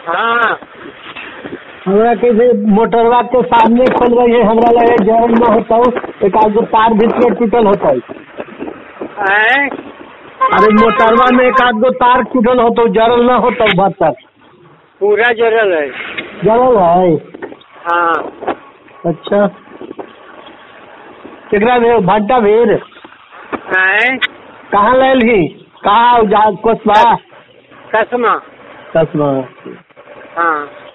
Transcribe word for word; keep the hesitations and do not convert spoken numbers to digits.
हाँ हमरा के मोटरवा के सामने खोल रही है, हमरा लगे जरल न होता एक आध तार भीतर टूटल होता है। अरे मोटरवा में एक आध गो तार टूटल होता, जरल न होता भीतर? पूरा जरल है। जरल है? हाँ। अच्छा केकरा भेर भट्टा भेर कहाँ ले ली? कहाँ कोसबा? कसमा। कसमा। हाँ।